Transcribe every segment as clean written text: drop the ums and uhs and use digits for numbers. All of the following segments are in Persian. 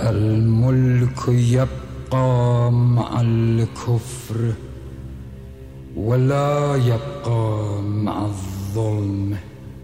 الملك يبقى مع الكفر ولا يبقى مع الظلم.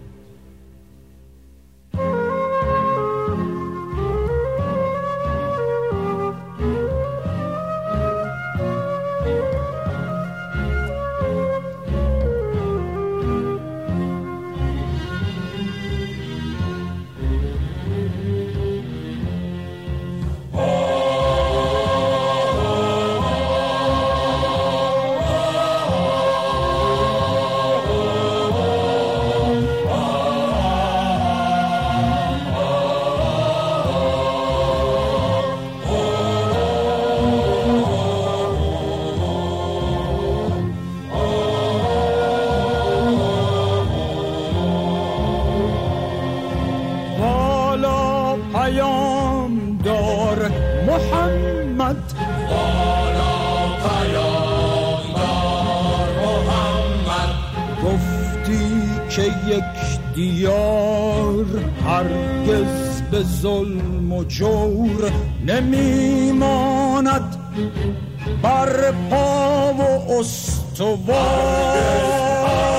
دیار هرگز به ظلم و جور نمیماند بر پا و استوار.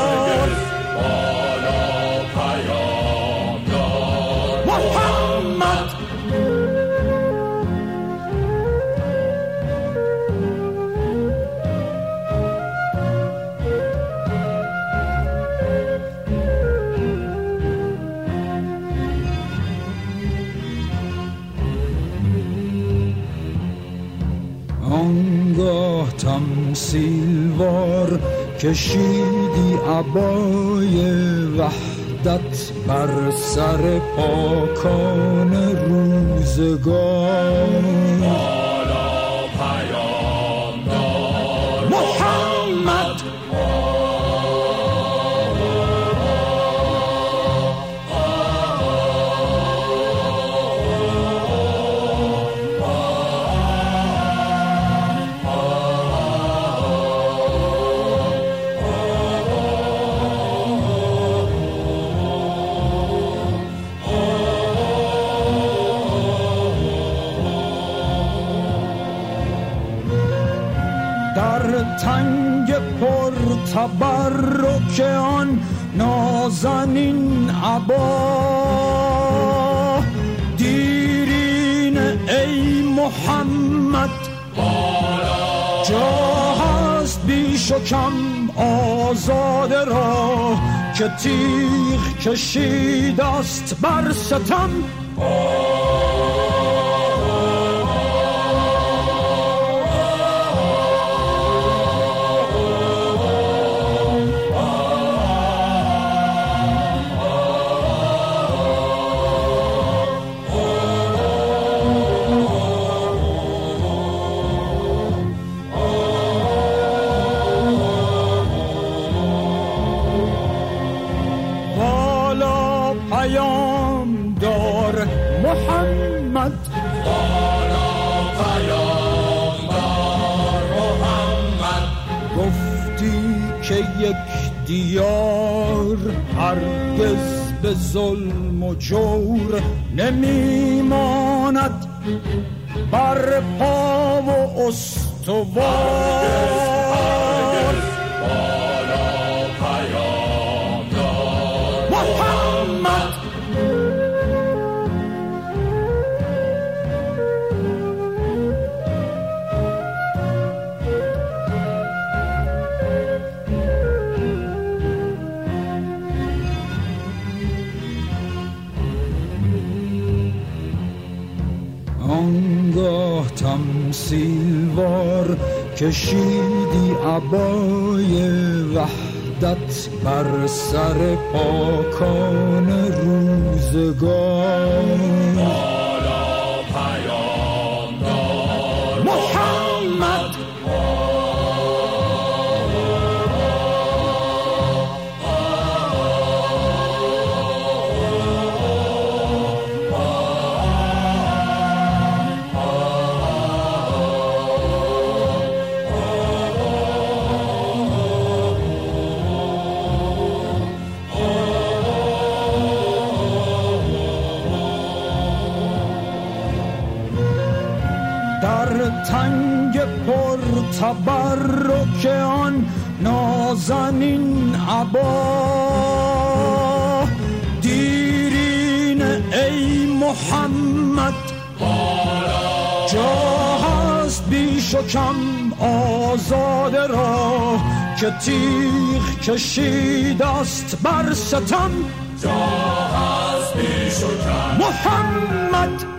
آنگاه تمثیلوار کشیدی عبای وحدت بر سر پاکان روزگار. بالا پیامدار محمد تنگ پر تبرک آن نازنین عبا دیرین ای محمد جا هست بیش و کم آزاده را که تیغ کشید است بر ستم. پیامدار محمد گفتی که یک دیار هرگز به ظلم و جور نمیماند بر پا و استوار. آنگاه تمثیلوار کشیدی عبای وحدت بر سر پاکان روزگار. بالا پیامدار محمد پر تبرک آن نازنین عبا. دیرینه ای محمد جا هست بیش و کم آزاده را، که تیغ کشیده است بر ستم. جا هست بیش و کم محمد